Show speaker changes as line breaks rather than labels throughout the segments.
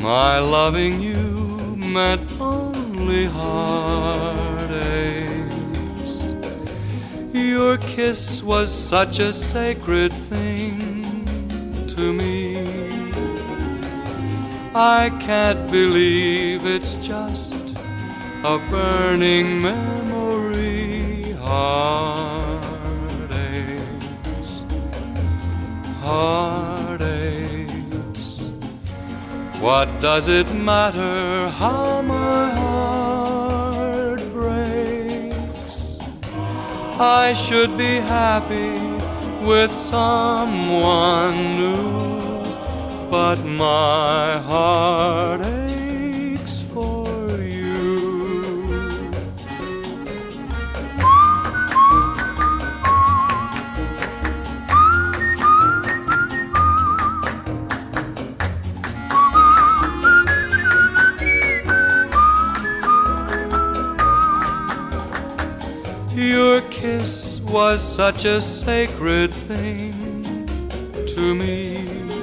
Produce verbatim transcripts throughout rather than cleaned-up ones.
My loving you meant only heartaches. Your kiss was such a sacred thing to me. I can't believe it's just a burning memory. Heartaches, heartaches. What does it matter how my heart breaks? I should be happy with someone new, but my heart aches for you. Your kiss was such a sacred thing to me.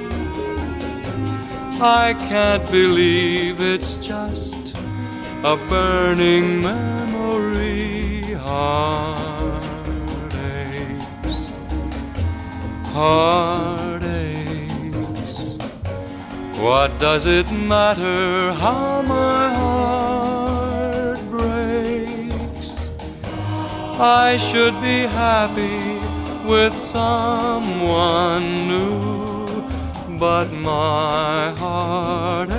I can't believe it's just a burning memory. Heartaches, heartaches. What does it matter how my heart breaks? I should be happy with someone new, but my heart